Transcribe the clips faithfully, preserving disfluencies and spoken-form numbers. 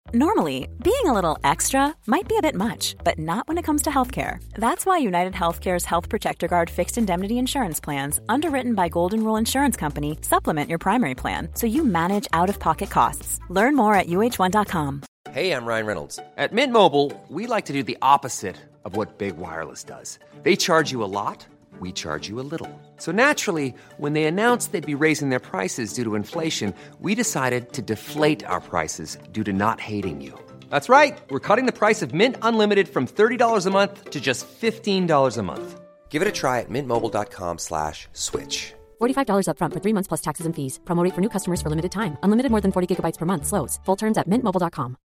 Normally, being a little extra might be a bit much, but not when it comes to healthcare. That's why United Healthcare's Health Protector Guard fixed indemnity insurance plans, underwritten by Golden Rule Insurance Company, supplement your primary plan so you manage out-of-pocket costs. Learn more at U H one dot com. Hey, I'm Ryan Reynolds. At Mint Mobile, we like to do the opposite of what Big Wireless does. They charge you a lot, we charge you a little. So naturally, when they announced they'd be raising their prices due to inflation, we decided to deflate our prices due to not hating you. That's right. We're cutting the price of Mint Unlimited from thirty dollars a month to just fifteen dollars a month. Give it a try at mintmobile.com slash switch. forty-five dollars up front for three months plus taxes and fees. Promo rate for new customers for limited time. Unlimited more than forty gigabytes per month. Slows full terms at mint mobile dot com.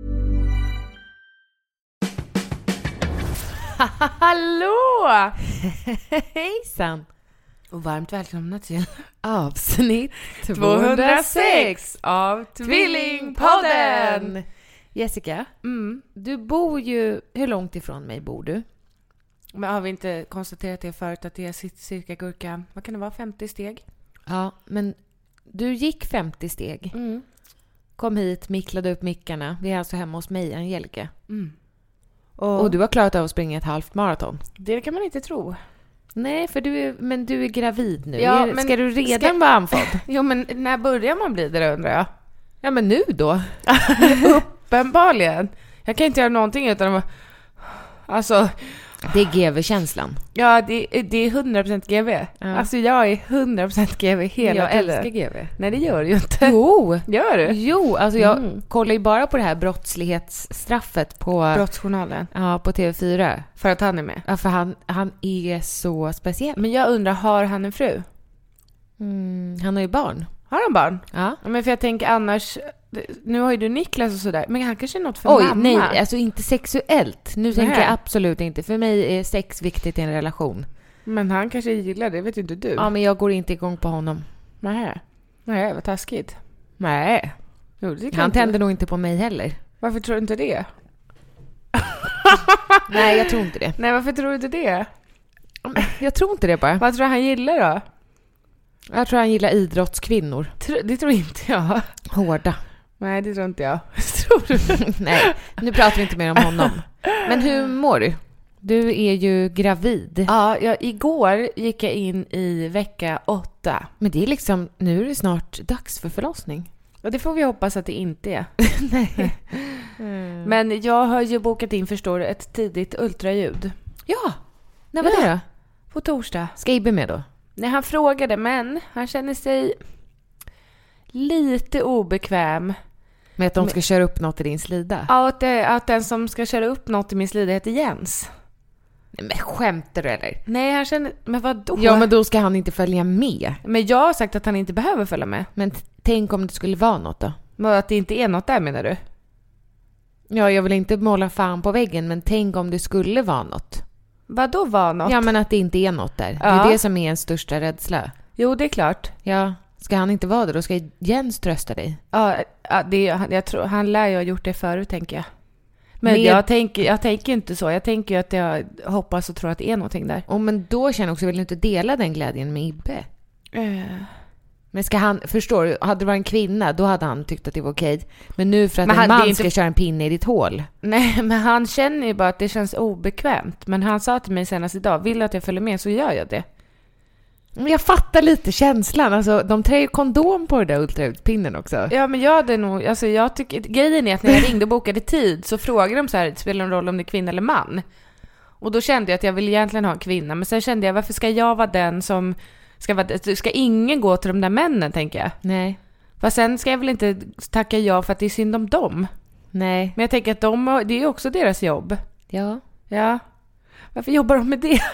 Hallå! Hejsan! Och varmt välkomna till Avsnitt tvåhundrasex av Tvillingpodden! Jessica, Mm. du bor ju... Hur långt ifrån mig bor du? Men har vi inte konstaterat det förut att det är cirka gurka, vad kan det vara, femtio steg? Ja, men du gick femtio steg. Mm. Kom hit, micklade upp mickarna. Vi är alltså hemma hos mig, Angelica. Mm. Och, och du har klarat av att springa ett halvt maraton. Det kan man inte tro. Nej, för du är, men du är gravid nu. Ja, är, men ska du redan ska... vara andfådd? Jo, men när börjar man bli det, undrar jag? Ja, men nu då? Uppenbarligen. Jag kan inte göra någonting utan att... Alltså... Det är G V-känslan. Ja, det, det är hundra procent G V. Ja. Alltså jag är hundra procent G V hela Jag tiden. älskar G V. Nej, det gör du ju inte. Jo! Gör du? Jo, alltså jag Mm. kollar ju bara på det här brottslighetsstraffet på, Brottsjournalen. ja, på T V fyra. För att han är med. Ja, för han, han är så speciell. Men jag undrar, har han en fru? Mm, han har ju barn. Har han barn? Ja. Ja, men för jag tänker annars... Nu har ju du Niklas och sådär. Men han kanske är något för Oj, mamma. nej, alltså inte sexuellt. Nu tänker Nej. jag absolut inte. För mig är sex viktigt i en relation. Men han kanske gillar det, vet ju inte du. Ja, men jag går inte igång på honom. Nej. Nej, vad taskigt. Nej. Jo, det Han inte. tänder nog inte på mig heller. Varför tror du inte det? Nej, jag tror inte det. Nej, varför tror du inte det? Jag tror inte det bara. Vad tror du han gillar då? Jag tror han gillar idrottskvinnor. Tro- Det tror inte jag. Hårda. Nej, det tror inte jag. Tror du? Nej, nu pratar vi inte mer om honom. Men hur mår du? Du är ju gravid. Ja, jag, igår gick jag in i vecka åtta. Men det är liksom, nu är det snart dags för förlossning. Och det får vi hoppas att det inte är. Nej. Mm. Men jag har ju bokat in, förstår du, ett tidigt ultraljud. Ja, när var Ja. det då? På torsdag. Ska Ibbe med då? Nej, han frågade, men han känner sig lite obekväm. Med att de ska köra upp något i din slida? Ja, att, det, att den som ska köra upp något i min slida heter Jens. Nej, men skämtar du eller? Nej, han känner... Men vadå? Ja, men då ska han inte följa med. Men jag har sagt att han inte behöver följa med. Men t- tänk om det skulle vara något då? Men att det inte är något där, menar du? Ja, jag vill inte måla fan på väggen, men tänk om det skulle vara något. Vadå var något? Ja, men att det inte är något där. Det Ja. är det som är ens största rädsla. Jo, det är klart. Ja, ska han inte vara det, då ska Jens trösta dig. Ja, ja det, jag tror, han lär ju ha gjort det förut, tänker jag. Men Med- jag tänker, jag tänker inte så. Jag tänker ju att jag hoppas och tror att det är någonting där. Och men då känner jag också, vill du inte dela den glädjen med Ibbe? Uh. Men ska han, förstår du, hade det varit en kvinna, då hade han tyckt att det var okej. Men nu för att Men en han- det är man inte- ska köra en pinne i ditt hål. Nej, men han känner ju bara att det känns obekvämt. Men han sa till mig senast idag, vill du att jag följer med så gör jag det. Men jag fattar lite känslan. Alltså, de trär ju kondom på det där ultraljudspinnen också. Ja, men jag hade nog, alltså jag tycker, grejen är att när jag ringde och bokade tid så frågade de så här, spelar det någon roll om det är kvinna eller man? Och då kände jag att jag ville egentligen ha en kvinna. Men sen kände jag, varför ska jag vara den som ska vara, ska ingen gå till de där männen, tänker jag. Nej. Fast sen ska jag väl inte tacka ja för att det är synd om dem. Nej. Men jag tänker att de, det är ju också deras jobb. Ja. Ja. Varför jobbar de med det?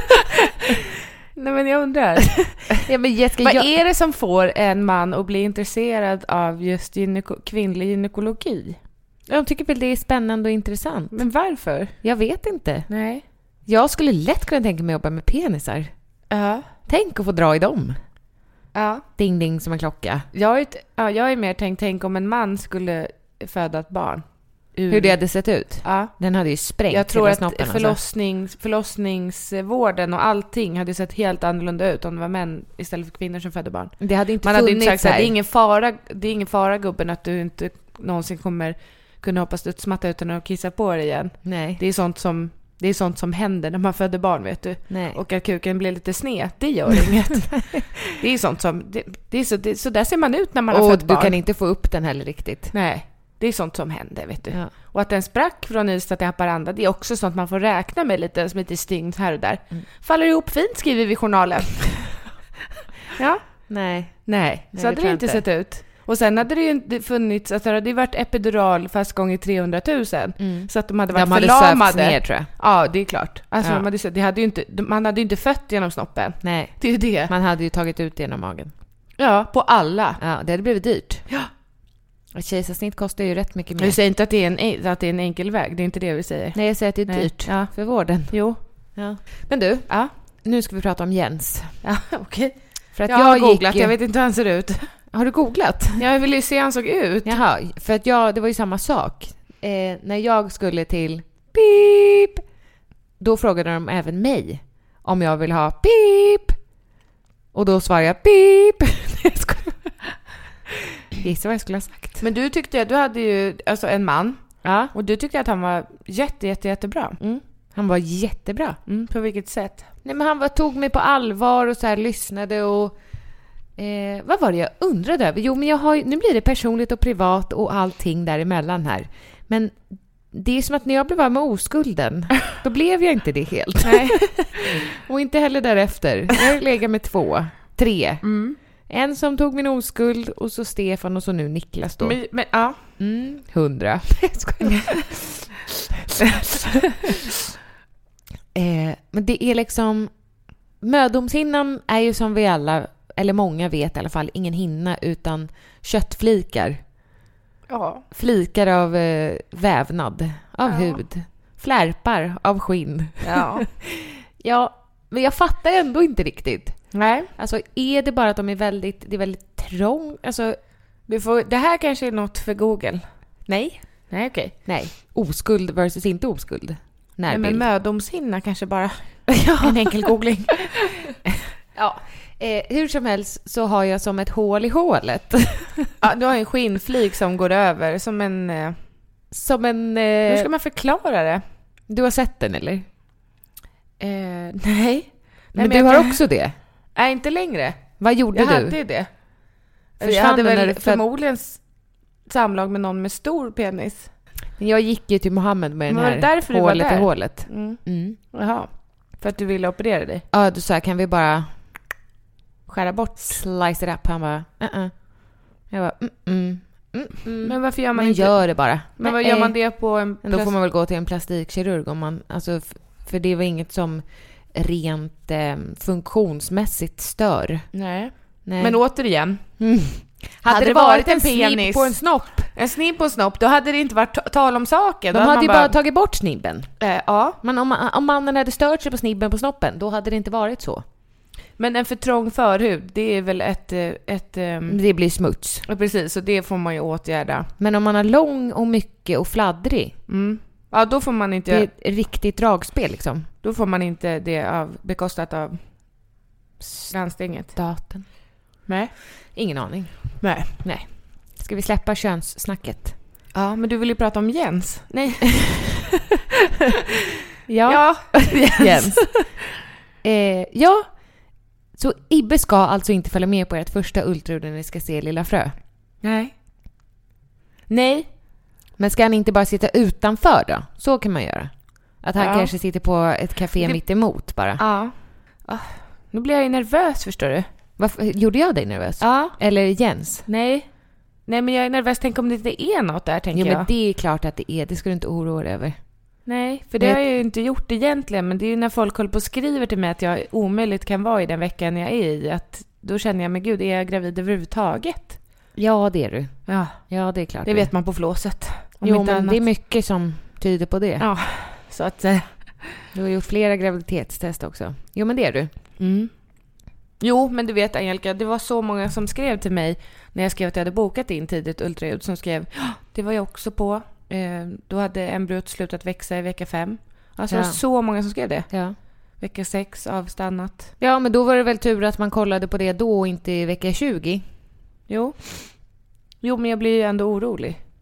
Nej, men jag undrar. Ja, men Jessica, Vad jag... är det som får en man att bli intresserad av just gyneko- kvinnlig gynekologi? Jag tycker väl det är spännande och intressant. Men varför? Jag vet inte. Nej. Jag skulle lätt kunna tänka mig att jobba med penisar. Ja. Tänk att få dra i dem. Ja. Ding ding som en klocka. Jag är, ett, ja, jag är mer tänkt, tänk om en man skulle föda ett barn. Ur, Hur det hade sett ut. Ja. Den hade ju sprängt Jag tror hela att snoppen, förlossnings, förlossningsvården och allting hade sett helt annorlunda ut om det var män istället för kvinnor som födde barn. alltså. Det hade inte Man hade inte funnits sagt att här. det är ingen fara, det är ingen fara, gubben, att du inte någonsin kommer kunna hoppa studsmatta utan att kissa på det igen. Nej. Det är sånt som, det är sånt som händer när man föder barn, vet du. Nej. Och att kuken blir lite sned, det gör inget. Det är sånt som, det, det är så, det, så där ser man ut när man har Och fött du barn. kan inte få upp den heller riktigt. Nej, det är sånt som händer, vet du. Ja. Och att den sprack från Ystad till Haparanda, det är också sånt man får räkna med lite, som lite stygn här och där. Mm. Faller ihop fint, skriver vi i journalen. Ja. Nej. Nej, Nej, så hade det det tror inte jag sett ut. Och sen hade det ju inte funnits, alltså det hade ju varit epidural fast gånger trehundratusen. Mm. Så att de hade varit de hade förlamade. Ner, tror jag. Ja, det är klart. Alltså, Ja. de hade, det hade ju inte, man hade ju inte fött genom snoppen. Nej. Det är ju det. Man hade ju tagit ut det genom magen. Ja, på alla. Ja, det hade blivit dyrt. Ja. Och kejsarsnitt kostar ju rätt mycket mer. Jag säger inte att det, är en, att det är en enkel väg, det är inte det vi säger. Nej, jag säger att det är Nej. dyrt Ja. för vården. Jo. Ja. Men du, Ja, nu ska vi prata om Jens. ja okej. Okay. För att Jag, jag, har gick... googlat, jag vet inte hur han ser ut. Har du googlat? Jag vill ju se hur han såg ut. Jaha, för att jag, det var ju samma sak. Eh, när jag skulle till pip, då frågade de även mig om jag vill ha pip. Och då svarade jag pip. Gissa vad jag skulle ha sagt. Men du tyckte, du hade ju alltså en man. Ja. Och du tyckte att han var jätte, jätte, jättebra. Mm. Han var jättebra. Mm, på vilket sätt? Nej, men han var, tog mig på allvar och så här lyssnade och eh, vad var det jag undrade över? Jo, men jag har, nu blir det personligt och privat och allting däremellan här. Men det är som att när jag blev av med oskulden, då blev jag inte det helt. Nej. Och inte heller därefter. Jag har legat med två, tre. Mm. En som tog min oskuld och så Stefan och så nu Niklas då. Men, men ja. Mm, hundra. eh, men det är liksom... Mödomshinnan är ju som vi alla, eller många vet i alla fall, ingen hinna utan köttflikar. Ja. Flikar av eh, vävnad, av Ja. hud. Flärpar av skinn. Ja. Ja, men jag fattar ändå inte riktigt. Nej. Alltså, är det bara att de är väldigt, det är väldigt trång? Alltså, Du får, det här kanske är något för Google. nej. Nej, okej. Nej. Oskuld versus inte oskuld. Nej, Närbild. men mödomshinna kanske bara en enkel googling. Ja. Eh, hur som helst så har jag som ett hål i hålet. Ja, du har en skinnflik som går över som en... Eh, Som en... Eh, hur ska man förklara det? Du har sett den, eller? Eh, nej. Men, nej, men du jag har kan- också det. Nej, inte längre. Vad gjorde Jag du? hade ju det. Jag Försvann hade den när väl du föd- förmodligen s- samlag med någon med stor penis. Jag gick ju till Mohammed med den Men var här det därför du var hålet i där? hålet. Mm. Mm. Jaha. För att du ville operera dig. Ja, du sa, kan vi bara Skära bort. slice it up? Han bara, uh-uh. Jag bara, mm, mm, mm, mm. Men varför gör man Man inte... gör det bara. Men vad Nej. gör man det på en... Men då får man väl gå till en plastikkirurg om man, alltså, f- för det var inget som rent eh, funktionsmässigt stör. Nej. Nej. Men återigen. Mm. Hade, det varit en snipp penis på en snopp, en snipp på en snopp, då hade det inte varit ta- tal om saken. de Då hade man ju bara tagit bort snibben. Eh, ja, Men om, om mannen hade stört sig på snibben på snoppen, då hade det inte varit så. men en för trång förhud, det är väl ett... eh, ett ehm, Det blir smuts. ja, precis, så det får man ju åtgärda. Men om man har lång och mycket och fladdrig, Mm. Ja, då får man inte... det är ett riktigt dragspel liksom. Då får man inte det av, bekostat av landstinget. Staten. Nej. Ingen aning. Nej. Nej. Ska vi släppa könssnacket? Ja, men du vill ju prata om Jens. Nej. Ja. Ja. Jens. eh, ja. Så Ibbe ska alltså inte följa med på ert första ultraljud när ni ska se Lilla Frö. Nej. Nej. Men ska han inte bara sitta utanför då? Så kan man göra. Att han Ja. kanske sitter på ett café Det- mitt emot bara. Ja. Ah, nu blir jag ju nervös, förstår du. Varför, gjorde jag dig nervös? Ja. Eller Jens? Nej. Nej, men jag är nervös. Tänk om det inte är något där, tänker Jo, jag. men det är klart att det är. Det ska du inte oroa dig över. Nej, för det Men- har jag ju inte gjort egentligen. Men det är ju när folk håller på och skriver till mig att jag omöjligt kan vara i den veckan jag är i. Att då känner jag, men gud, är jag gravid överhuvudtaget? Ja, det är du. Ja, Ja, det är klart. det vet man på flåset. Om Jo, inte men annat. det är mycket som tyder på det. Ja, så att... eh, Du har gjort flera graviditetstest också. Jo, men det är du. Mm. Jo, men du vet, Angelica, det var så många som skrev till mig när jag skrev att jag hade bokat in tidigt ultraljud, som skrev, "Ja, det var jag också på. Eh, då hade embryot slutat växa i vecka fem. Alltså Ja. det var så många som skrev det. Ja. Vecka sex avstannat. Ja, men då var det väl tur att man kollade på det då och inte i vecka tjugo. Jo. Jo, men jag blir ju ändå orolig.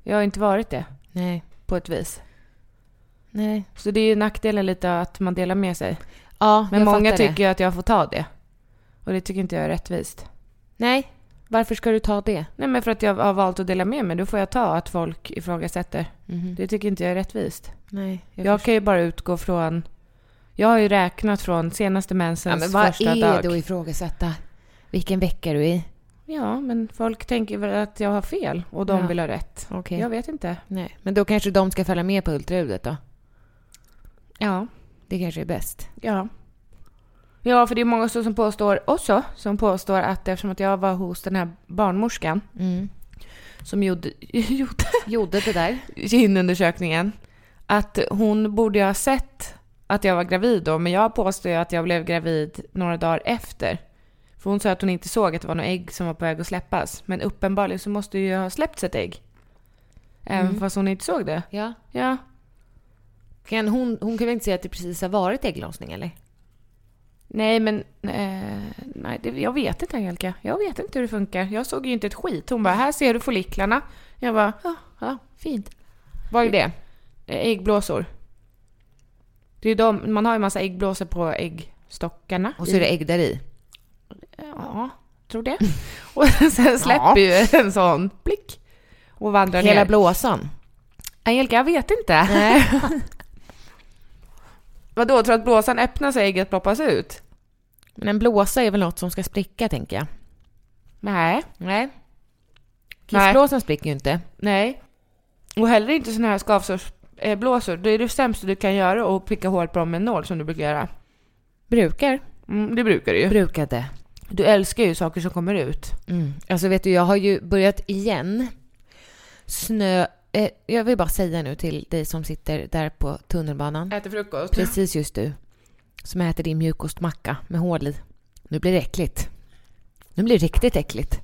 Jag har inte varit det. Nej. På ett vis. Nej. Så det är ju nackdelen lite att man delar med sig. Ja, Men jag många fattar det. tycker ju att jag får ta det. Och det tycker inte jag är rättvist. Nej. Varför ska du ta det? Nej, men för att jag har valt att dela med mig. Då får jag ta att folk ifrågasätter. Mm. Det tycker inte jag är rättvist. Nej. Jag, jag kan ju bara utgå från... Jag har ju räknat från senaste mensens ja, men vad första är dag. det att ifrågasätta? Vilken vecka är du i? Ja, men folk tänker väl att jag har fel. Och de Ja. vill ha rätt. Okay. Jag vet inte. Nej. Men då kanske de ska följa med på ultraljudet då? Ja. Det kanske är bäst. Ja. Ja, för det är många som påstår också, som påstår att eftersom att jag var hos den här barnmorskan Mm. som gjorde, gjorde, Gjorde det där? kinundersökningen, att hon borde ha sett att jag var gravid då, men jag påstår ju att jag blev gravid några dagar efter. För hon sa att hon inte såg att det var något ägg som var på väg att släppas. Men uppenbarligen så måste ju ha släppts ett ägg. Även Mm. fast hon inte såg det. Ja. Ja. Kan hon, hon kan väl inte säga att det precis har varit ägglossning, eller? Nej, men eh, nej, det, jag vet inte, Angelica. Jag vet inte hur det funkar. Jag såg ju inte ett skit. Hon bara, här ser du folliklarna. Jag bara, ja, ja fint. Vad är det? Eh, Äggblåsor. Det är de, man har ju en massa äggblåsor på äggstockarna. Och så är det ägg där i. Ja, tror det. Och sen släpper ju en sån blick. Och vandrar Hela ner. blåsan. Angelica, jag vet inte. Nej. Vadå, tror du att blåsan öppnas och ägget ploppas ut? Men en blåsa är väl något som ska spricka, tänker jag. Nej. Nej. Kissblåsan spricker ju inte. Nej. Och heller inte såna här skavsårsblåsor. Det är det sämsta du kan göra och pricka hål på dem med en nål som du brukar göra. Brukar. Mm, det brukar du ju. Brukade. Du älskar ju saker som kommer ut. Mm. Alltså vet du, jag har ju börjat igen. Snö... Eh, jag vill bara säga nu till dig som sitter där på tunnelbanan. Äter frukost. Precis just du. Som äter din mjukostmacka med hål i. Nu blir det äckligt. Nu blir det riktigt äckligt.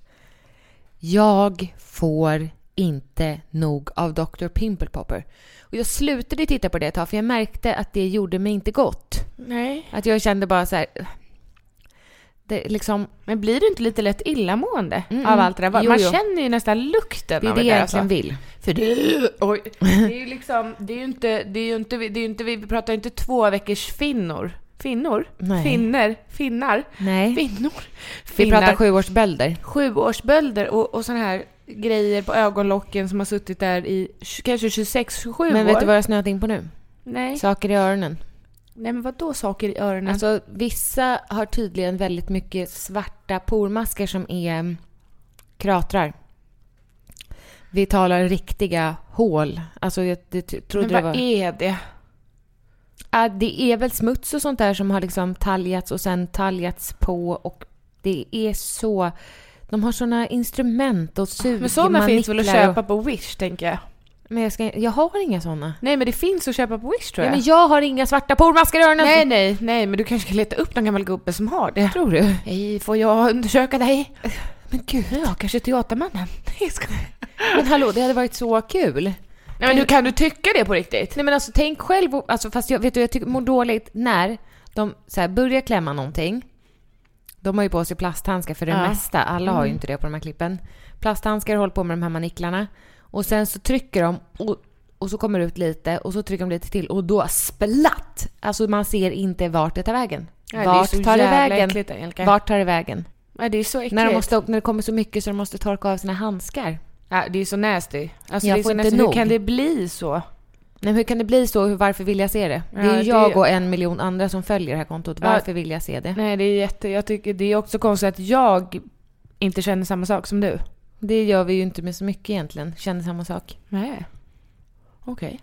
Jag får inte nog av doktor Pimple Popper. Och jag slutade titta på det ett tag för jag märkte att det gjorde mig inte gott. Nej. Att jag kände bara så här... Det liksom... Men blir du inte lite lätt illamående Mm, av allt det där? jo, Man jo. känner ju nästan lukten Det är av det det jag där, egentligen alltså. vill. För det, oj, det är ju liksom, det är ju inte, det är ju inte, det är ju inte, vi pratar inte två veckors finnor. Finnor? Nej. Finner? Finnar? Nej. Finnor? Vi Finnar. pratar sjuårsbölder. Sjuårsbölder och, och såna här grejer på ögonlocken som har suttit där i kanske tjugosex sju år. Men vet du vad jag snöat in på nu? Nej. Saker i öronen. Nej, men vad då saker i öronen? Alltså, vissa har tydligen väldigt mycket svarta pormaskar som är mm, kratrar. Vi talar riktiga hål. Alltså, jag det, trodde men det vad var... är det? Ja, det är väl smuts och sånt där som har liksom taljats och sen taljats på. Och det är så... De har såna instrument och sug. Men sådana finns väl att köpa och... på Wish, tänker jag. Men jag, ska... jag har inga såna. Nej, men det finns att köpa på Wish, tror Ja, jag. men jag har inga svarta pormaskar i öronen. Nej, nej, nej, men du kanske kan leta upp någon gammal gubbe som har det. Tror du? Hej, får jag undersöka dig? Men gud. Ja, kanske teatermannen. Jag ska... Men hallå, det hade varit så kul. Nej, men du, kan du tycka det på riktigt? Nej, men alltså tänk själv, alltså, fast jag vet du, jag tycker mår dåligt när de så här, börjar klämma någonting. De har ju på sig plasthandskar för det Ja. mesta. Alla har ju inte det på de här klippen. Plasthandskar, håller på med de här maniklarna. Och sen så trycker de och, och så kommer det ut lite och så trycker de lite till och då splatt. Alltså man ser inte vart det tar vägen. Nej, vart det är så tar det jävla vägen? äckligt, Angelica. Vart tar det vägen? Nej, det är så äckligt. När, de måste, när det kommer så mycket så de måste torka av sina handskar. Ja, det är så nasty. Alltså, Jag det är får så inte nasty. nog. Hur kan det bli så? Nej, hur kan det bli så? Hur, varför vill jag se det? Det är Ja, ju det- jag och en miljon andra som följer det här kontot. Ja. Varför vill jag se det? Nej, det är jätte... Jag tycker det är också konstigt att jag inte känner samma sak som du. Det gör vi ju inte med så mycket egentligen. Känner samma sak. Nej. Okej.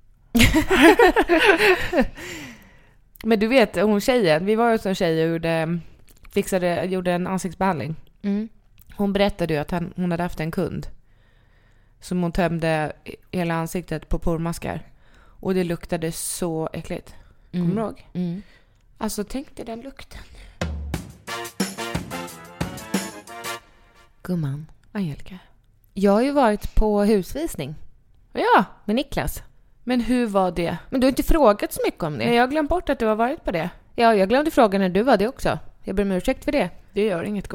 Men du vet, hon tjejen, vi var ju hos en tjej och gjorde, fixade, gjorde en ansiktsbehandling. Mm. Hon berättade ju att han, hon hade haft en kund som hon tömde hela ansiktet på pormaskar. Och det luktade så äckligt. Mm. Kommer du ihåg? Mm. Alltså, tänk dig den lukten. Gumman. Angelica. Jag har ju varit på husvisning Ja, med Niklas. men hur var det? Men du har inte frågat så mycket om det. Jag har glömt bort att du har varit på det. Ja, jag glömde fråga när du var det också. Jag ber om ursäkt för det. Det gör inget, gumman.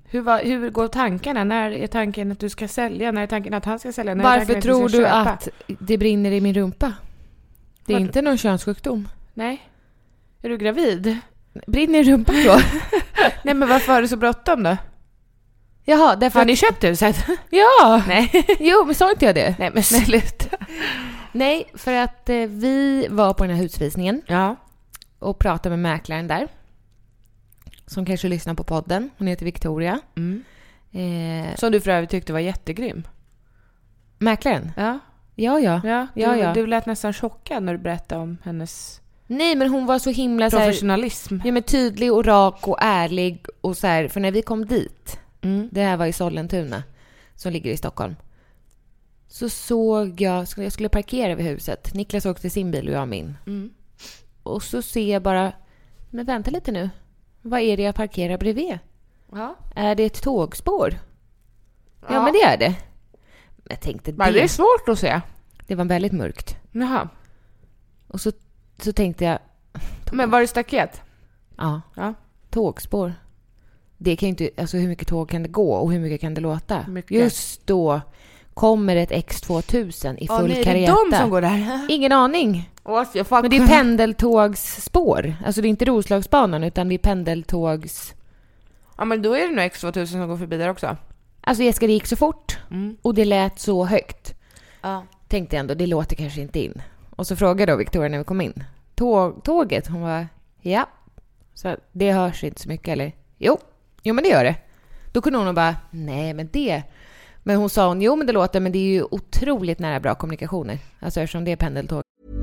Hur, var, hur går tankarna? När är tanken att du ska sälja? När är tanken att han ska sälja? När Varför att tror du, du köpa? att det brinner i min rumpa? Det är Var... inte någon könssjukdom. Nej. Är du gravid? Brinner i rumpan då? Nej, men varför har du så bråttom då? Jaha, därför... Har ni köpt huset? Ja! Nej. Jo, men sa inte jag det? Nej, men sluta. Nej, för att eh, vi var på den här husvisningen. Ja. Och pratade med mäklaren där. Som kanske lyssnar på podden. Hon heter Victoria. Mm. Eh, Som du för övrigt tyckte var jättegrym. mäklaren? Ja. Ja, ja. Ja, du, ja, ja. du lät nästan chockad när du berättade om hennes Nej, men hon var så himla så här, professionalism. ja, men tydlig och rak och ärlig. Och så här, för när vi kom dit, Mm. det här var i Sollentuna, som ligger i Stockholm. Så såg jag, jag skulle parkera vid huset. Niklas åkte sin bil och jag min. Mm. Och så ser jag bara, men vänta lite nu. Vad är det jag parkerar bredvid? Ja. Är det ett tågspår? Ja, Ja. men det är det. Men jag tänkte Men det är det. svårt att se. Det var väldigt mörkt. Jaha. Och så, så tänkte jag, Men var det staket? ja, Ja. tågspår. Det kan ju inte, alltså hur mycket tåg kan det gå och hur mycket kan det låta? Mycket. Just då kommer ett X tvåtusen i full Åh, nej, kareta. är det de som går där? Ingen aning. Åh, jag får... Men det är pendeltågsspår. Alltså det är inte Roslagsbanan utan det är pendeltågs... Ja, men då är det nog X tvåtusen som går förbi där också. Alltså Jessica, det gick så fort Mm. och det lät så högt. Ja. Tänkte ändå, det låter kanske inte in. Och så frågade då Victoria när vi kom in. Tåg, tåget? Hon var ja. Så det hörs inte så mycket, eller? Jo, jo men det gör det. Då kunde hon nog bara, nej men det... Men hon sa hon, jo men det låter, men det är ju otroligt nära bra kommunikationer. Alltså eftersom det är pendeltåg.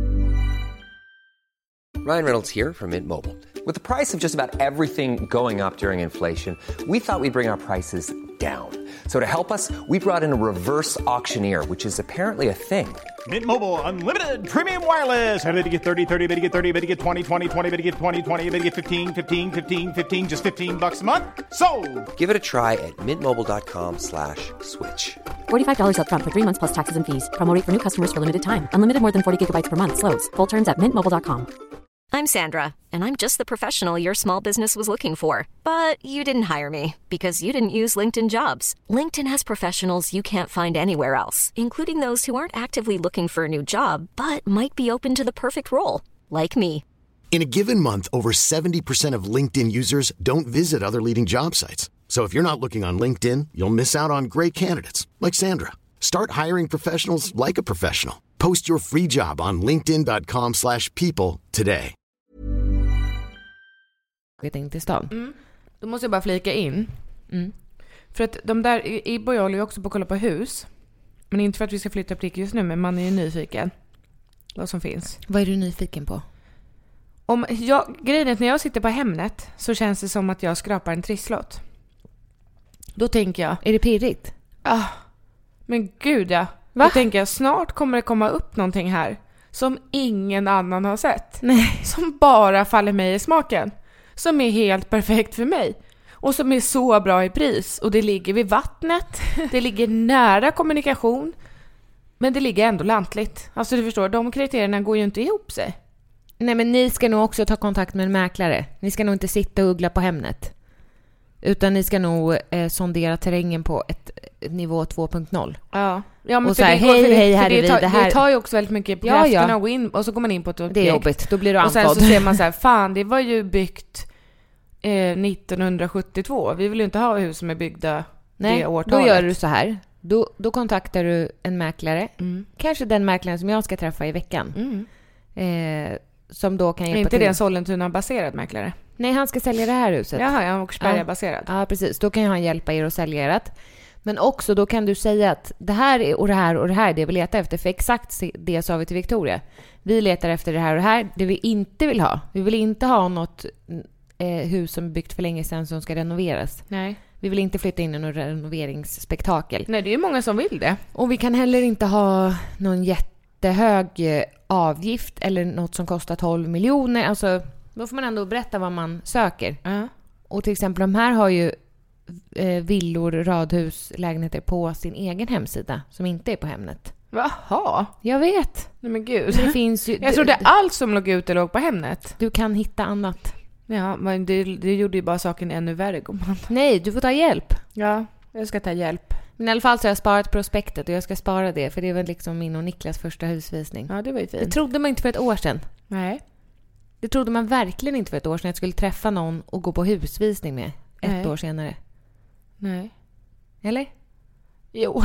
Ryan Reynolds here from Mint Mobile. With the price of just about everything going up during inflation, we thought we'd bring our prices down. So to help us, we brought in a reverse auctioneer, which is apparently a thing. Mint Mobile Unlimited Premium Wireless. How to get thirty, thirty, how to get thirty, how to get twenty, twenty, twenty, how to get twenty, twenty, how to get fifteen, fifteen, fifteen, fifteen, just fifteen bucks a month? Sold! Give it a try at mintmobile.com slash switch. forty-five dollars up front for three months plus taxes and fees. Promo rate for new customers for limited time. Unlimited more than forty gigabytes per month slows. Full terms at mint mobile dot com. I'm Sandra, and I'm just the professional your small business was looking for. But you didn't hire me because you didn't use LinkedIn Jobs. LinkedIn has professionals you can't find anywhere else, including those who aren't actively looking for a new job, but might be open to the perfect role, like me. In a given month, over seventy percent of LinkedIn users don't visit other leading job sites. So if you're not looking on LinkedIn, you'll miss out on great candidates like Sandra. Start hiring professionals like a professional. Post your free job on linkedin dot com slash people today. Jag tänkte stan. Mm. Då måste jag bara flika in. Mm. För att de där, Ibbo och jag håller ju också på att kolla på hus. Men inte för att vi ska flytta prick just nu, men man är ju nyfiken. Vad som finns. Vad är du nyfiken på? Om jag, grejen är att när jag sitter på Hemnet så känns det som att jag skrapar en trisslott. Då tänker jag, Är det pirrigt? ah, men gud ja. Va? Då tänker jag, snart kommer det komma upp någonting här som ingen annan har sett. Nej. Som bara faller mig i smaken. Som är helt perfekt för mig. Och som är så bra i pris. Och det ligger vid vattnet. Det ligger nära kommunikation. Men det ligger ändå lantligt. Alltså du förstår, de kriterierna går ju inte ihop sig. Nej, men ni ska nog också ta kontakt med en mäklare. Ni ska nog inte sitta och uggla på Hemnet. Utan ni ska nog eh, sondera terrängen på ett, ett nivå två punkt noll. Ja. Ja, men Och för så här, det går- hej, för det- hej, för här är det vi, tar, det här- det tar ju också väldigt mycket på Ja, krafterna ja. att gå in. Och så går man in på ett objekt. Det är jobbigt, då blir du Och sen andfådd. så ser man så här, fan det var ju byggt eh, nittonhundrasjuttiotvå. Vi vill ju inte ha hus som är byggda Nej, det då årtalet. gör du så här. Då, då kontaktar du en mäklare. Mm. Kanske den mäklaren som jag ska träffa i veckan. Mm. Eh, som då kan Är hjälpa inte till. det en Sollentuna-baserad mäklare? Nej, han ska sälja det här huset. Jaha, jag är Åkersberga-baserad. Ja, precis. Då kan han hjälpa er att sälja ert. Men också då kan du säga att det här är och det här och det här är det vi letar efter. För exakt det sa vi till Victoria. Vi letar efter det här och det här. Det vi inte vill ha. Vi vill inte ha något eh, hus som är byggt för länge sedan som ska renoveras. Nej. Vi vill inte flytta in i någon renoveringsspektakel. Nej, det är ju många som vill det. Och vi kan heller inte ha någon jättehög eh, avgift eller något som kostar tolv miljoner. Alltså, då får man ändå berätta vad man söker. Ja. Och till exempel de här har ju eh, villor, radhus, lägenheter på sin egen hemsida som inte är på Hemnet. Jaha. Jag vet. Nej men gud. Det finns ju, Jag trodde allt som låg ute låg på Hemnet. du kan hitta annat. Ja, men det, det gjorde ju bara saken ännu värre, gumman. Nej, du får ta hjälp. Ja, jag ska ta hjälp. Men i alla fall så har jag sparat prospektet och jag ska spara det. För det är väl liksom min och Niklas första husvisning. Ja, det var ju fint. Det trodde man inte för ett år sedan. Nej. Det trodde man verkligen inte för ett år sedan. Jag skulle träffa någon och gå på husvisning med. Ett Nej. år senare. Nej. Eller? Jo.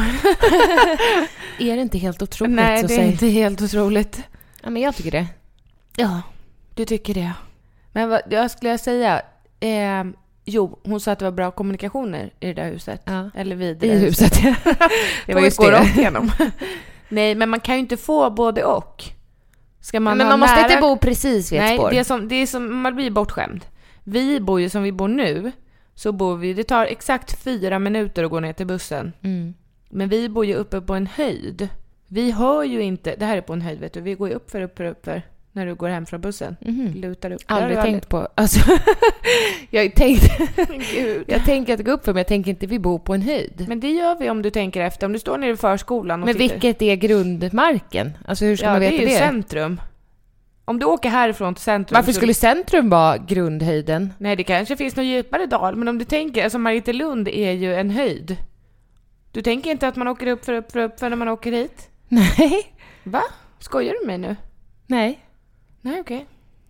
Är det inte helt otroligt? Nej, så det är säg. inte helt otroligt. Ja, men jag tycker det. Ja, du tycker det. Men vad jag skulle jag säga... Eh, jo, hon sa att det var bra kommunikationer i det där huset. Ja. Eller vid det I där huset. Det var just det. Igenom. Nej, men man kan ju inte få både och. Ska man men ha man måste nära... inte bo precis vid ett Nej, spår. det är som, det är som man blir bortskämd. Vi bor ju som vi bor nu. Så bor vi, det tar exakt fyra minuter att gå ner till bussen. Mm. Men vi bor ju uppe på en höjd. Vi hör ju inte, det här är på en höjd vet du, vi går ju upp för upp för upp för när du går hem från bussen. Mm. Lutar upp. Aldrig Jag har tänkt på. Alltså, jag har tänkt, Gud. jag tänker att gå upp för men jag tänker inte vi bor på en höjd. Men det gör vi om du tänker efter. Om du står nere i förskolan och Men tittar. vilket är grundmarken? Alltså hur ska Ja, man det veta är det? ju centrum. Om du åker härifrån till centrum. Varför så... skulle centrum vara grundhöjden? Nej, det kanske finns någon djupare dal. Men om du tänker, alltså Marielund är ju en höjd. Du tänker inte att man åker upp för upp för upp för när man åker hit? Nej. Va? Skojar du med mig nu? Nej. Nej, okej.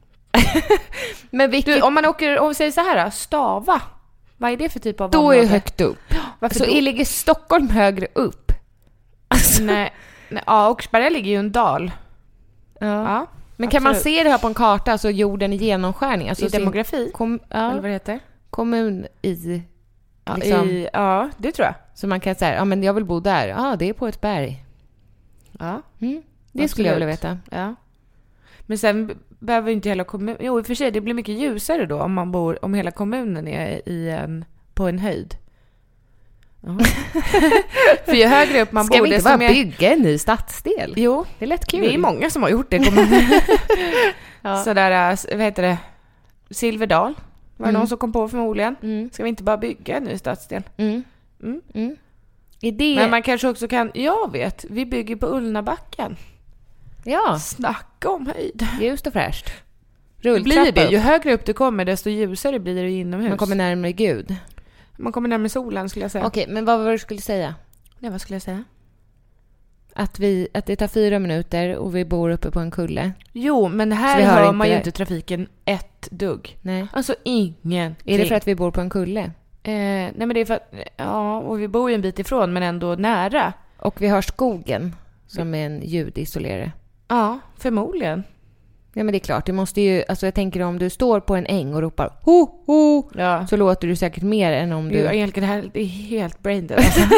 Men vilket... Du, om man åker, om vi säger så här, Stava. Vad är det för typ av Då område? är högt upp. Varför Så då? är ligger Stockholm högre upp? Alltså. Nej, nej, ja, Oxberga ligger ju en dal. Ja. Ja, Men kan man absolut. se det här på en karta, alltså jorden i genomskärning? Alltså I sin demografi? Kom, ja, Eller vad det heter? kommun i... Ja, liksom, i, ja, det tror jag. så man kan säga, ja men jag vill bo där. Ja, det är på ett berg. Ja, Mm. Det skulle jag vilja veta. ja. Men sen behöver inte hela kommunen... Jo, i och för sig, det blir mycket ljusare då om man bor... Om hela kommunen är i en, på en höjd. Ja. För ju högre upp man Ska bor... vi inte desto bara mer... bygga en ny stadsdel? Jo, Det är lätt kul. det är många som har gjort det. Kommunen. Ja. Sådär, vad heter det? Silverdal. Var det Mm. någon som kom på förmodligen? Mm. Ska vi inte bara bygga en ny stadsdel? Mm. Mm. Mm. Är det... Men man kanske också kan... Jag vet, vi bygger på Ullnabacken. Ja, Snacka om höjd. ljust och fräscht. Det Rulltrappa blir det. upp. Ju högre upp du kommer, desto ljusare blir det inomhus. Man kommer närmare Gud. Man kommer närmare solen, skulle jag säga. Okej, men vad var det du skulle säga? Nej, vad skulle jag säga? Att, vi, att det tar fyra minuter och vi bor uppe på en kulle. Jo, men Så här vi hör hör inte man ju det. inte trafiken ett dugg. Nej. Alltså ingenting. Är det för att vi bor på en kulle? Eh, nej, men det är för att... Ja, och vi bor ju en bit ifrån, men ändå nära. Och vi har skogen som är en ljudisolerare. Ja, förmodligen. Ja, men det är klart. Det måste ju... Alltså jag tänker om du står på en äng och ropar ho, ho, Ja. så låter du säkert mer än om du... Du, Angelica, det här det är helt brain dead. Alltså.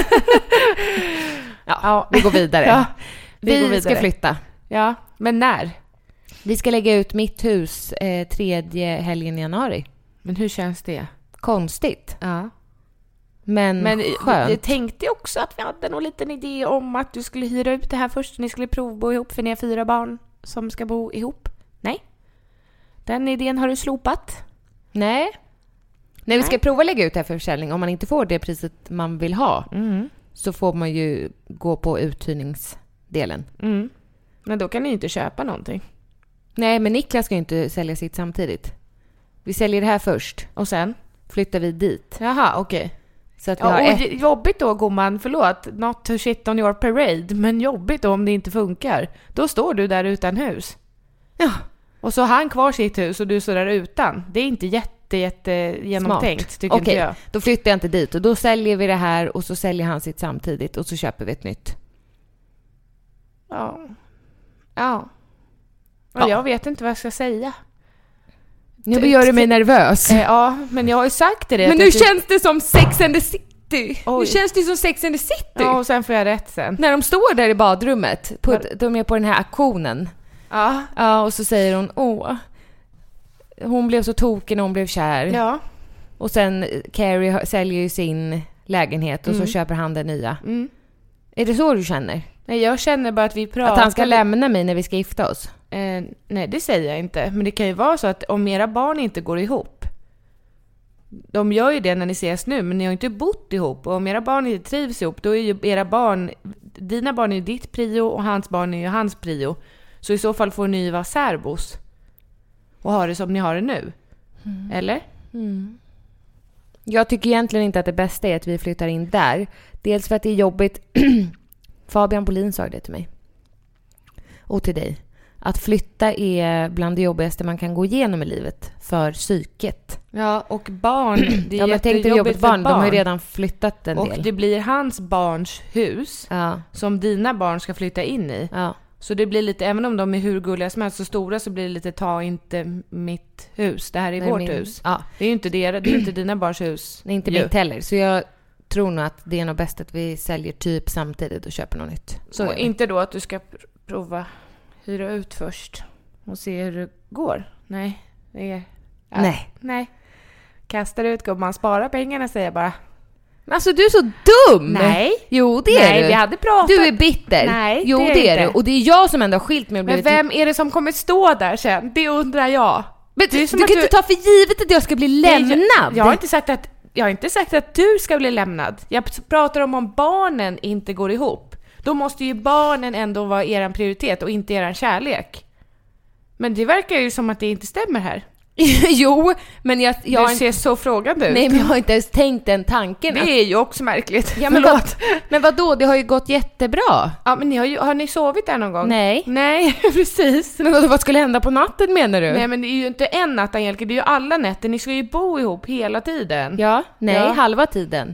Ja, ja, vi går vidare. Ja, vi vi går vidare. ska flytta. Ja, men när? Vi ska lägga ut mitt hus eh, tredje helgen i januari. Men hur känns det? Konstigt. Ja. Men, Men skönt. jag tänkte också att vi hade någon liten idé om att du skulle hyra ut det här först. Ni skulle provbo ihop för ni har fyra barn som ska bo ihop. Nej. Den idén har du slopat. Nej. Nej, vi ska prova lägga ut det här för försäljning. Om man inte får det priset man vill ha Mm. så får man ju gå på uthyrningsdelen. Mm. Men då kan ni ju inte köpa någonting. Nej, men Niklas ska ju inte sälja sitt samtidigt. Vi säljer det här först. Och sen? Flyttar vi dit. Jaha, okej. Så att vi Ja, har och ett... jobbigt då, gumman. Förlåt. Not to shit on your parade. Men jobbigt då om det inte funkar. Då står du där utan hus. Ja. Och så har han kvar sitt hus och du står där utan. Det är inte jätte, jätte genomtänkt, tycker Okej, inte jag. då flyttar jag inte dit. Och då säljer vi det här och så säljer han sitt samtidigt. Och så köper vi ett nytt. Ja. Ja. Och Ja. jag vet inte vad jag ska säga. Nu gör du mig nervös. Eh, ja, men jag har ju sagt det. Men att nu jag typ- känns det som Sex and the City. Oj. Nu känns det som Sex and the City. Ja, och sen får jag rätt sen. När de står där i badrummet, på, de är på den här auktionen. Ja. Ja, och så säger hon, åh, hon blev så tokig när hon blev kär. Ja. Och sen Carrie har- säljer ju sin lägenhet och Mm. så köper han den nya. Mm. Är det så du känner? Nej, jag känner bara att vi pratar... Att han ska lämna mig när vi ska gifta oss? Eh, nej, det säger jag inte. Men det kan ju vara så att om era barn inte går ihop. De gör ju det när ni ses nu, men ni har inte bott ihop. Och om era barn inte trivs ihop, då är ju era barn... Dina barn är ju ditt prio och hans barn är ju hans prio. Så i så fall får ni ju vara särbos. Och ha det som ni har det nu. Mm. Eller? Mm. Jag tycker egentligen inte att det bästa är att vi flyttar in där. Dels för att det är jobbigt. Fabian Bolin sa det till mig. Och till dig. Att flytta är bland det jobbigaste man kan gå igenom i livet. För psyket. Ja, och barn. Det är ja, men tänk dig jobbigt barn. barn. De har ju redan flyttat en och del. Och det blir hans barns hus. Ja. Som dina barn ska flytta in i. Ja. Så det blir lite, även om de är hur gulliga som helst så stora, så blir det lite, ta inte mitt hus. Det här är Nej, vårt min, hus. Ja. Det är ju inte, det, det är inte dina barns hus. Nej, inte ju. mitt heller. Så jag tror nog att det är nog bäst att vi säljer typ samtidigt och köper något nytt. Så och inte då att du ska pr- prova hyra ut först och se hur det går. Nej. Det är, ja. Nej. Nej. Kastar ut, gumman, spara pengarna, säger jag bara. Men alltså du är så dum! Nej. Jo, det är Nej, du. vi hade pratat. Du är bitter. Nej, jo, det är, det är inte. du. Och det är jag som ändå har skilt mig och Men blivit... vem är det som kommer stå där sen? Det undrar jag. Men det är du som kan att inte ta för givet att jag ska bli lämnad. Jag, jag har inte sagt att jag har inte sagt att du ska bli lämnad. Jag pratar om om barnen inte går ihop. Då måste ju barnen ändå vara er prioritet och inte er kärlek. Men det verkar ju som att det inte stämmer här. Jo, men jag... jag du ser så frågande ut. Nej, men jag har inte ens tänkt den tanken. Det att... är ju också märkligt. Ja, men, vad, men vadå? Det har ju gått jättebra. Ja, men ni har, ju, har ni sovit där någon gång? Nej. Nej, precis. Men vadå, vad skulle hända på natten, menar du? Nej, men det är ju inte en natt, Angelica. Det är ju alla nätter. Ni ska ju bo ihop hela tiden. Ja, nej, ja. halva tiden.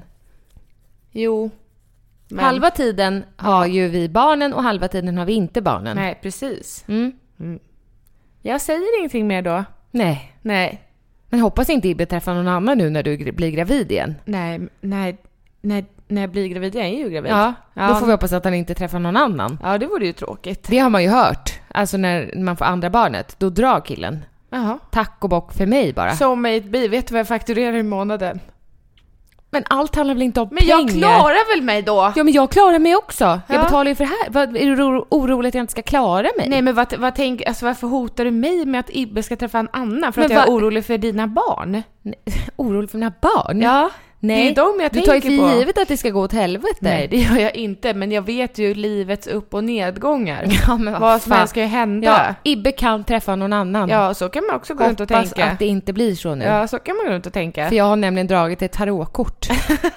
Jo. Men... Halva tiden har ju vi barnen och halva tiden har vi inte barnen. Nej, precis. Mm. Mm. Jag säger ingenting mer då. Nej. Nej. Men hoppas inte Ibbe träffar någon annan nu när du blir gravid igen. Nej, nej, nej, när jag blir gravid, jag är ju gravid. Ja, ja, då får vi hoppas att han inte träffar någon annan. Ja, det vore ju tråkigt. Det har man ju hört. Alltså när man får andra barnet, då drar killen. Jaha. Tack och bock för mig bara. Soulmate bi, vet du vad jag fakturerar i månaden? Men allt handlar väl inte om men pengar? Men jag klarar väl mig då? Ja, men jag klarar mig också. Jag ja. betalar ju för det här. Vad, är du oro, orolig att jag inte ska klara mig? Nej, men vad, vad tänk, alltså, varför hotar du mig med att Ibbe ska träffa en annan? För men att jag va? är orolig för dina barn? Nej, orolig för mina barn? Ja. Nej, det är de jag du tänker tar ju för på. givet att det ska gå åt helvete. Nej, det gör jag inte. Men jag vet ju livets upp- och nedgångar. Ja, men vad, vad som helst ska ju hända. Ja, Ibbe kan träffa någon annan. Ja, så kan man också gå Hoppas runt och tänka. att det inte blir så nu. Ja, så kan man gå runt och tänka. För jag har nämligen dragit ett tarotkort.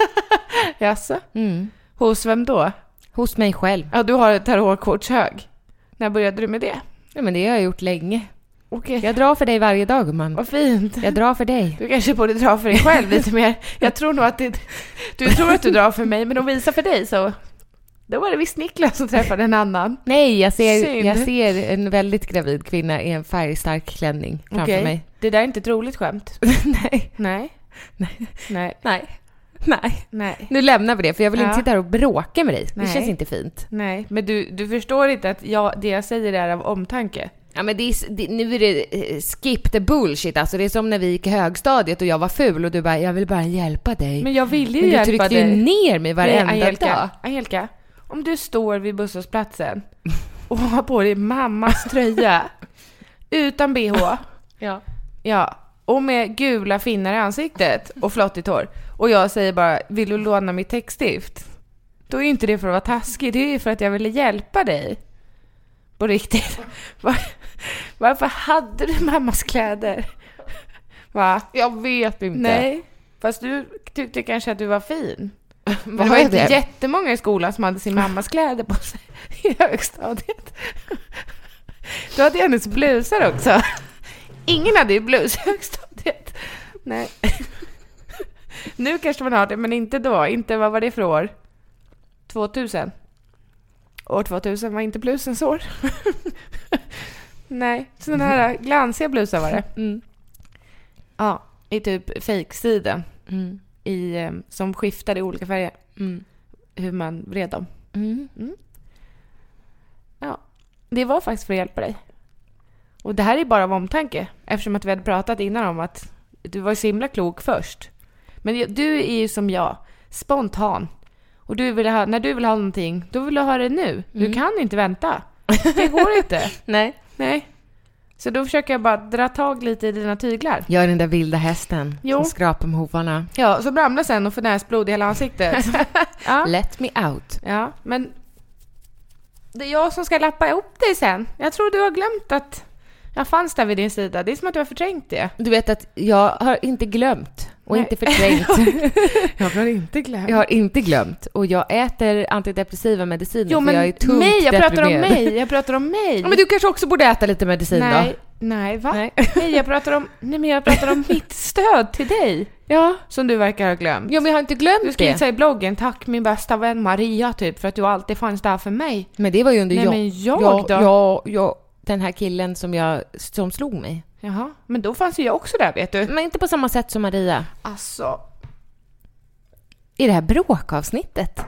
Jaså? Mm. Hos vem då? Hos mig själv. Ja, du har ett tarotkortshög. När började du med det? Ja, men det har jag gjort länge. Okay. Jag drar för dig varje dag, man. Vad fint. Jag drar för dig. Du kanske borde dra för dig själv lite mer. Jag tror nog att det, du tror att du drar för mig, men de visar för dig så. Då var det visst Niklas som träffade en annan. Nej, jag ser, Synd. jag ser en väldigt gravid kvinna i en färgstark klänning framför okay. mig. Det där är inte ett roligt skämt. Nej. Nej. Nej. Nej. Nej. Nej. Nej. Nu lämnar vi det, för jag vill ja. inte sitta här och bråka med dig. Nej. Det känns inte fint. Nej, men du, du förstår inte att jag, det jag säger är av omtanke. Ja, men det är, det, nu är det skip the bullshit. Alltså det är som när vi gick i högstadiet och jag var ful och du bara, jag vill bara hjälpa dig. Men jag vill ju men hjälpa dig. du tryckte ju ner mig varenda Nej, Angelica, dag. Angelica, om du står vid busshållplatsen och har på dig mammas tröja utan B H. Ja. Ja. Och med gula finnar i ansiktet och flottigt hår. Och jag säger bara, vill du låna mitt textstift? Då är inte det för att vara taskig. Det är ju för att jag ville hjälpa dig. På riktigt. Var, varför hade du mammas kläder? Va? Jag vet inte. Nej. Fast du tyckte kanske att du var fin. Men Vad det var är inte det? jättemånga i skolan som hade sin mammas kläder på sig i högstadiet. Du hade hennes blusar också. Ingen hade ju blus i högstadiet. Nej. Nu kanske man har det, men inte då. Inte, vad var det för år? tvåtusen. År tvåtusen var inte blusens år. Nej, sådana här glansiga blusar var det. Mm. Ja, i typ fake-sidan. Mm. I, eh, som skiftade i olika färger. Mm. Hur man vred dem. Mm. Mm. Ja, det var faktiskt för att hjälpa dig. Och det här är bara av omtanke. Eftersom att vi hade pratat innan om att du var så himla klok först. Men du är ju som jag. Spontan. Och du vill ha, när du vill ha någonting, då vill du ha det nu. Du Mm. kan inte vänta. Det går inte. Nej. Nej. Så då försöker jag bara dra tag lite i dina tyglar. Jag är den där vilda hästen Jo. som skrapar med hovarna. Ja, så ramlar sen och får näsblod i hela ansiktet. Ja. Let me out. Ja, men det är jag som ska lappa ihop dig sen. Jag tror du har glömt att Jag fanns där vid din sida. Det är som att du har förträngt det. Du vet att jag har inte glömt och Nej. inte förträngt. Jag har inte glömt. Jag har inte glömt. Och jag äter antidepressiva mediciner Jo, för men jag är tungt mig, jag pratar om deprimerad. mig. Jag pratar om mig. Ja, men du kanske också borde äta lite medicin nej, då? nej, va? Nej. Nej, jag pratar om, nej, men jag pratar om mitt stöd till dig. Ja. Som du verkar ha glömt. Ja, men jag har inte glömt Du skrev det. så i bloggen, tack min bästa vän Maria, typ, för att du alltid fanns där för mig. Men det var ju under Nej, jag, men jag jag, då? jag, jag, den här killen som, jag, som slog mig. Jaha, men då fanns ju jag också där, vet du. Men inte på samma sätt som Maria. Alltså, I det här bråkavsnittet.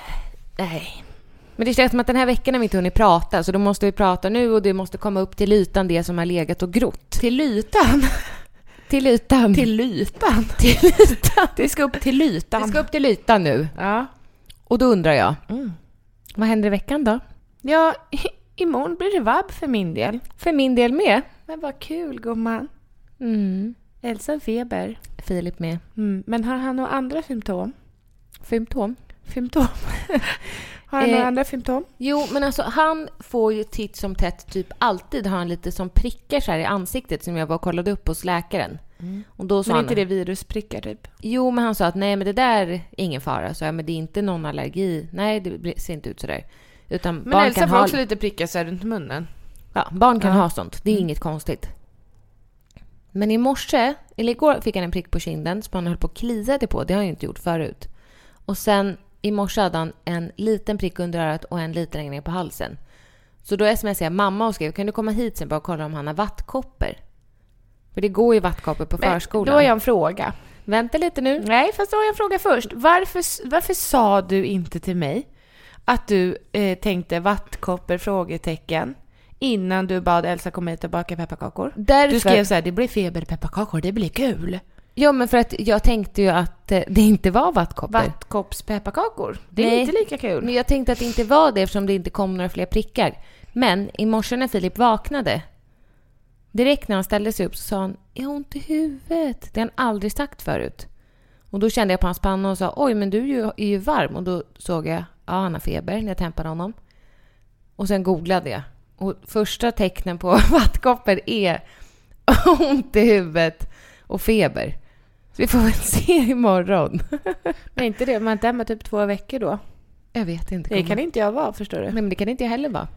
nej. Men det känns som att den här veckan har vi inte hunnit prata, så då måste vi prata nu och det måste komma upp till ytan det som har legat och grott. Till ytan. Till ytan. Till ytan. till ytan. Det ska upp till ytan. Det ska upp till ytan nu. Ja. Och då undrar jag, Mm. vad händer i veckan då? Ja, i- imorgon blir det vabb för min del. För min del med. Men vad kul, gumman. Mm. Elsa har feber. Filip med. Mm. Men har han några andra symptom? Symptom. Symptom? Har han Eh, några andra symptom? Jo, men alltså han får ju titt som tätt typ alltid har han lite som prickar så här i ansiktet som jag var och kollade upp hos läkaren. Mm. Och då sa Men han, inte det virusprickar typ? Jo, men han sa att nej, men det där är ingen fara. Så jag, men det är inte någon allergi. Nej, det blir- ser inte ut så där. Utan Men barn Elsa kan får ha också lite prickar så här runt munnen. Ja, barn kan Ja. ha sånt. Det är Mm. inget konstigt. Men i morse, eller igår fick han en prick på kinden som han höll på att kliade på. Det har jag inte gjort förut. Och sen i morse hade han en liten prick under örat och en liten längre ner på halsen. Så då smsade jag mamma och skrev, kan du komma hit sen bara och kolla om han har vattkoppor? För det går ju vattkoppor på Men förskolan. då har jag en fråga. Vänta lite nu. Nej, fast då har jag en fråga först. Varför, varför sa du inte till mig att du eh, tänkte vattkoppor, frågetecken, innan du bad Elsa komma hit och baka pepparkakor? Därför... Du skrev så här, det blir feberpepparkakor, det blir kul. Ja, men för att jag tänkte ju att eh, det inte var vattkoppor. Vattkoppspepparkakor, det är Nej. inte lika kul. Men jag tänkte att det inte var det eftersom det inte kom några fler prickar. Men i morse när Filip vaknade, direkt när han ställde sig upp så sa han, jag har ont i huvudet. Det har han aldrig sagt förut. Och då kände jag på hans panna och sa, oj men du är ju, är ju varm. Och då såg jag, ja han har feber när jag tempade honom. Och sen googlade jag. Och första tecknen på vattkoppor är ont i huvudet och feber. Så vi får väl se imorgon. Men inte det, man är inte hemma typ två veckor då. Jag vet inte. Det kan inte jag vara, förstår du. Nej, men det kan inte jag heller vara.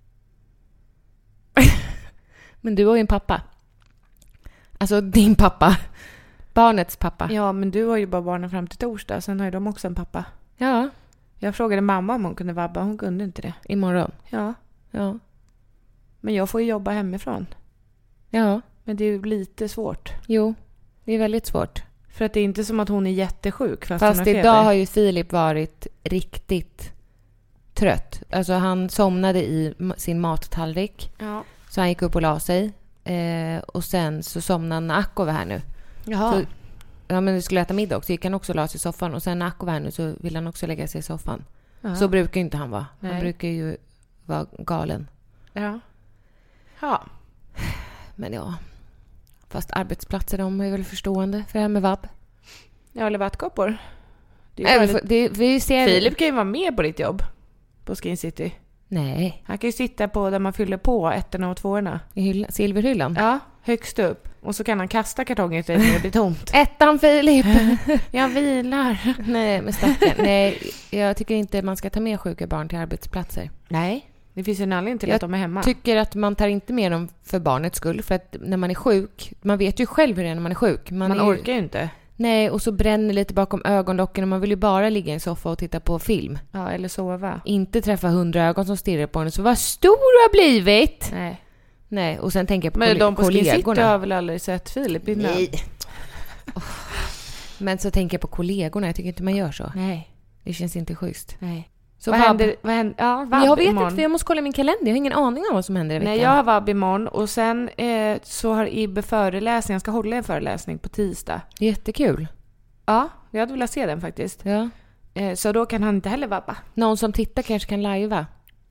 Men du har ju en pappa. Alltså din pappa. Barnets pappa. Ja, men du har ju bara barnen fram till torsdag. Sen har ju de också en pappa. Ja, Jag frågade mamma om hon kunde vabba. Hon kunde inte det. imorgon. Ja, Ja. men jag får ju jobba hemifrån. Ja, Men det är ju lite svårt. jo. Det är väldigt svårt. För att det är inte som att hon är jättesjuk fast, Fast hon har feber. idag har ju Filip varit riktigt trött. Alltså han somnade i m- sin mattallrik. Ja. Så han gick upp och la sig. Eh, och sen så somnade när Akko var här nu. Jaha. Så, ja, men vi skulle äta middag också. Gick han också och la sig i soffan. Och sen när Akko var här nu så vill han också lägga sig i soffan. Jaha. Så brukar ju inte han vara. Han Nej. brukar ju vara galen. Ja. Ja. Men ja. Fast arbetsplatser, de är väl förstående för det här med vabb. Ja, eller vattkoppor. Det är Nej, ju men bara för- det, vi ser... lite... Filip kan ju vara med på ditt jobb. På Skin City. Nej, Han kan ju sitta på där man fyller på ettorna och tvåorna. i hylla, silverhyllan. Ja, högst upp. Och så kan han kasta kartongen till när det blir tomt. Ettan Filip! Jag vilar. Nej, men stackarn. Nej, jag tycker inte man ska ta med sjuka barn till arbetsplatser. Nej, det finns ju en anledning till Jag att de är hemma. tycker att man tar inte med dem för barnets skull. För att när man är sjuk, man vet ju själv hur det är när man är sjuk. Man är ju, orkar ju inte. Nej, och så bränner lite bakom ögonlocken och man vill ju bara ligga i en soffa och titta på film. Ja, eller sova. Inte träffa hundra ögon som stirrar på en. Så vad stor du har blivit! Nej. Nej, och sen tänker jag på Men koll- de på Skin City kollegorna. har väl aldrig sett Filip innan? Nej. Oh. Men så tänker jag på kollegorna. Jag tycker inte man gör så. Nej. Det känns inte schysst. Nej. Så vad vabb. händer? Vad händer? Ja, Men vabb jag vet imorgon. inte, för jag måste kolla min kalender. Jag har ingen aning om vad som händer i veckan. Nej, jag har vabb imorgon. Och sen eh, så har Ibbe föreläsning. Jag ska hålla en föreläsning på tisdag. Jättekul. Ja, jag hade velat se den faktiskt. Ja. Eh, så då kan han inte heller vabba. Någon som tittar kanske kan lajva.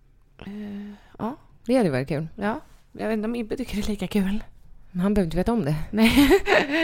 Ja, Det hade varit kul. ja. Jag vet inte om Ibbe tycker det är lika kul. Men han behöver inte veta om det. Nej.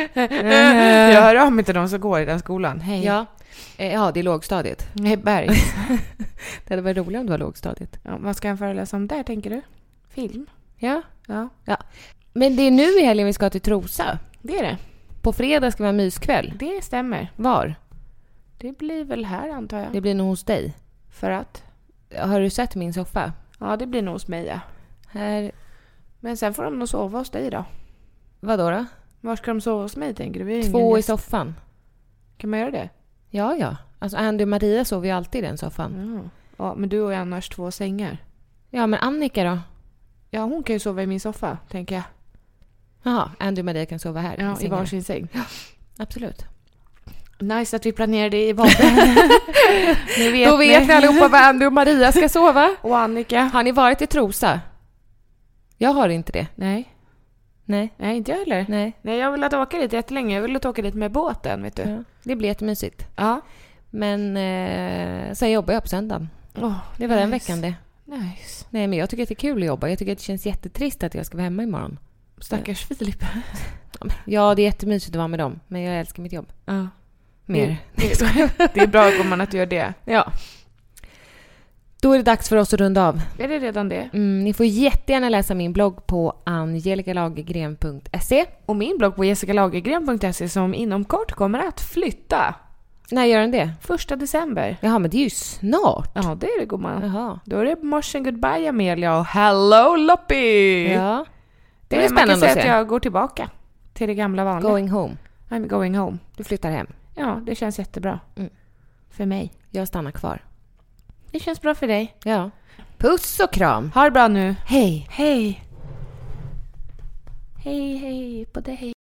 Jag hör av mig till de som går i den skolan. Hej. Ja. Eh, ja, det är lågstadiet. Hej Berg. Det hade varit roligt om det var lågstadiet. Ja, vad ska han föreläsa om där, tänker du? Film? Ja. Ja, ja. Men det är nu i helgen vi ska till Trosa. det är det. På fredag ska vi ha myskväll. Det stämmer. Var? Det blir väl här, antar jag. Det blir nog hos dig. För att? Har du sett min soffa? Ja, det blir nog hos mig, ja. Här. Men sen får de nog sova hos dig då. Vad då då? Var ska de sova hos mig, tänker du? Vi är ingen Två i gäst. soffan. Kan man göra det? Ja, ja. Alltså Andy och Maria sover ju alltid i den soffan. Ja. Ja, men du och jag annars två sängar. Ja, men Annika då? Ja, hon kan ju sova i min soffa, tänker jag. Jaha, Andy och Maria kan sova här. Ja, i sängen. varsin säng. Absolut. Nice att vi planerade i podden. Ni vet Då vet ni ni allihopa var Andy och Maria ska sova. Och Annika. Har ni varit i Trosa? Jag har inte det. Nej. Nej. Nej, inte jag heller. Nej. Nej, jag vill att åka dit jättelänge. Jag vill att åka dit med båten, vet du. Ja, det blir jättemysigt. Ja. Men eh, sen jobbar jag på söndagen. Oh, Det var den nice. veckan det. Nice. Nej, men jag tycker att det är kul att jobba. Jag tycker att det känns jättetrist att jag ska vara hemma imorgon. Stackars Filip. Ja, det är jättemysigt att vara med dem. Men jag älskar mitt jobb. Ja. Mer. Det, det, det är bra, gumman, att du gör det. Ja. Då är det dags för oss att runda av. Är det redan det? Mm, ni får jättegärna läsa min blogg på angelica lagergren punkt se. Och min blogg på jessica lagergren punkt se som inom kort kommer att flytta. När gör den det? Första december. Jaha, men det är ju snart. Ja, det är det, gumman. Jaha. Då är det morsen goodbye, Amelia, och hello Loppy. Ja. Det Det är är man kan spännande säga att att se. jag går tillbaka till det gamla vanliga. Going home. I'm going home. Du flyttar hem. Ja, det känns jättebra. Mm. För mig. Jag stannar kvar. Det känns bra för dig. Ja. Puss och kram. Ha det bra nu. Hej. Hej. Hej, hej på dig.